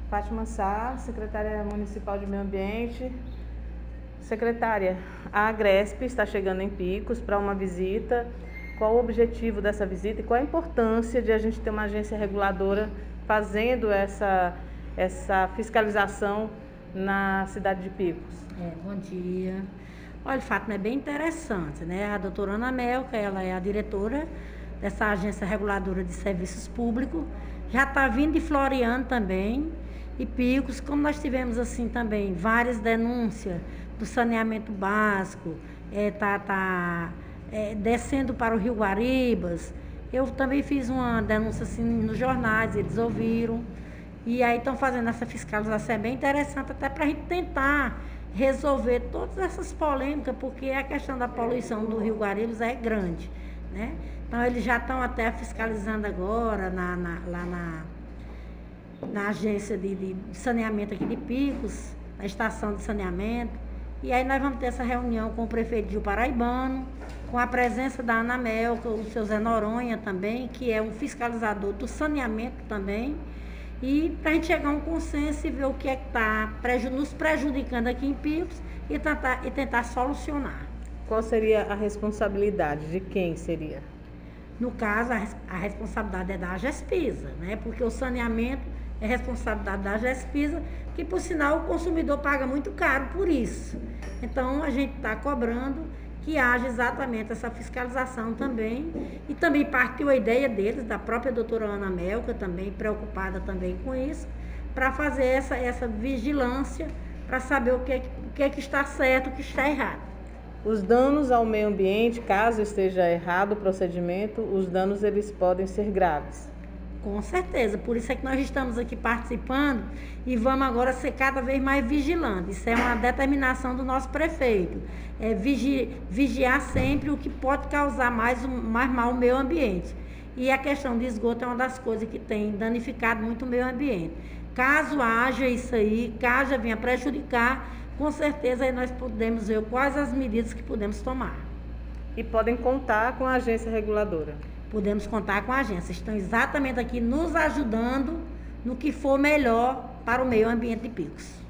Fátima Sá, secretária municipal de Meio Ambiente. Secretária, a Agresp está chegando em Picos para uma visita. Qual o objetivo dessa visita e qual a importância de a gente ter uma agência reguladora fazendo essa fiscalização na cidade de Picos? Bom dia. Olha, Fátima, é bem interessante, né? A doutora Ana Melca, ela é a diretora dessa agência reguladora de serviços públicos, já está vindo de Floriano também, e Picos, como nós tivemos assim também várias denúncias do saneamento básico, descendo para o Rio Guaribas. Eu também fiz uma denúncia assim nos jornais, eles ouviram. E aí estão fazendo essa fiscalização, é bem interessante até para a gente tentar resolver todas essas polêmicas, porque a questão da poluição do Rio Guaribas é grande, né? Então eles já estão até fiscalizando agora lá na agência de saneamento aqui de Picos, na estação de saneamento. E aí nós vamos ter essa reunião com o prefeito Gil Paraibano, com a presença da Ana Melca, o seu Zé Noronha também, que é um fiscalizador do saneamento também, e para a gente chegar a um consenso e ver o que é que está nos prejudicando aqui em Picos e tentar solucionar. Qual seria a responsabilidade? De quem seria? No caso, a responsabilidade é da Agespisa, né? Porque o saneamento é responsabilidade da Agespisa, que por sinal o consumidor paga muito caro por isso. Então a gente está cobrando que haja exatamente essa fiscalização também. E também partiu a ideia deles, da própria doutora Ana Melca, também preocupada também com isso, para fazer essa vigilância, para saber o que é que está certo, o que está errado. Os danos ao meio ambiente, caso esteja errado o procedimento, os danos eles podem ser graves. Com certeza, por isso é que nós estamos aqui participando e vamos agora ser cada vez mais vigilantes. Isso é uma determinação do nosso prefeito. É vigiar sempre o que pode causar mais mal ao meio ambiente. E a questão de esgoto é uma das coisas que tem danificado muito o meio ambiente. Caso haja isso aí, caso venha prejudicar, com certeza aí nós podemos ver quais as medidas que podemos tomar. E podem contar com a agência reguladora. Podemos contar com a agência. Estão exatamente aqui nos ajudando no que for melhor para o meio ambiente de Picos.